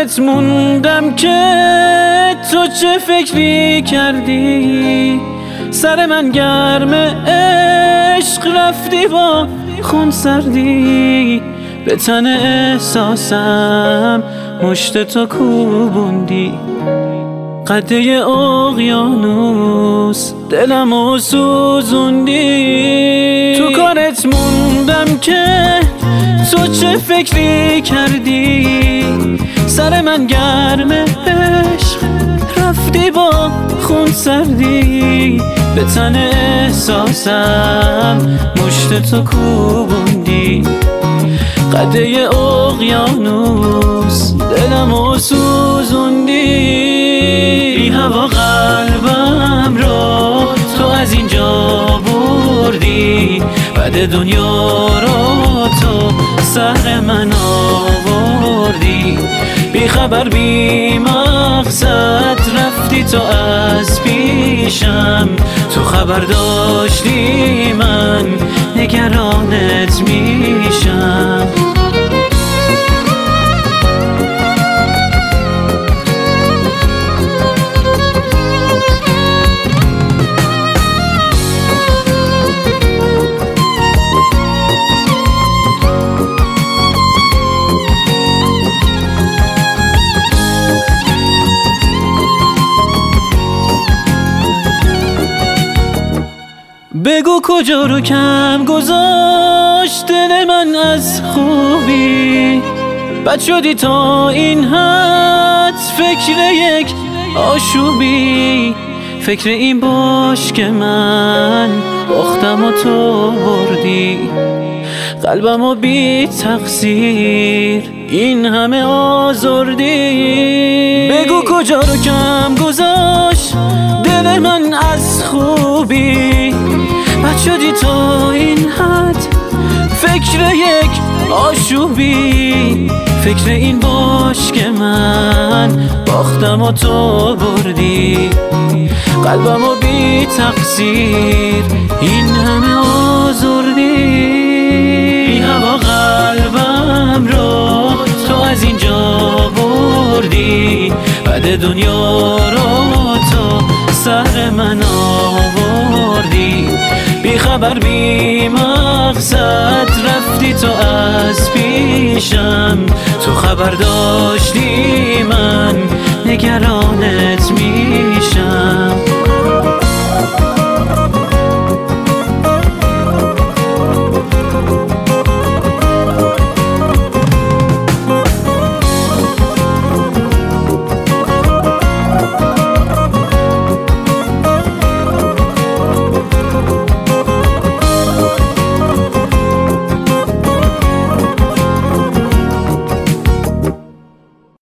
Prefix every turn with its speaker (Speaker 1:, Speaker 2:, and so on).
Speaker 1: کارت موندم که تو چه فکری کردی. سر من گرم عشق رفتی با خون سردی. به تن احساسم مشت تو کوبوندی. قده اقیانوس دلمو سوزوندی. تو کارت موندم که تو چه فکری کردی. سر من گرم عشق رفتی با خون سردی. به تن احساسم مشت تو کوبوندی. قده اقیانوس دلمو سوزوندی. بی هوا قلبم رو تو از اینجا بردی. بعد دنیا رو تو سر من آوردی. بی خبر بی مقصد رفتی تو از پیشم. تو خبر داشتی من نگرانت میشم. بگو کجا رو کم گذاشت دل من از خوبی. بد شدی تا این حد فکر یک آشوبی. فکر این باش که من باختم و تو بردی. قلبمو بی تقصیر این همه آزردی. بگو کجا رو کم گذاشت دل من از خوبی. بد شدی تا این حد فکر یک آشوبی. فکر این باش که من باختم و تو بردی. قلبمو بی تقصیر این همه آزردی. بی هوا قلبم رو تو از اینجا بردی. بعد دنیا رو تو سر من آوردی. بی خبر بی مقصد رفتی تو از پیشم. تو خبر داشتی من نگرانت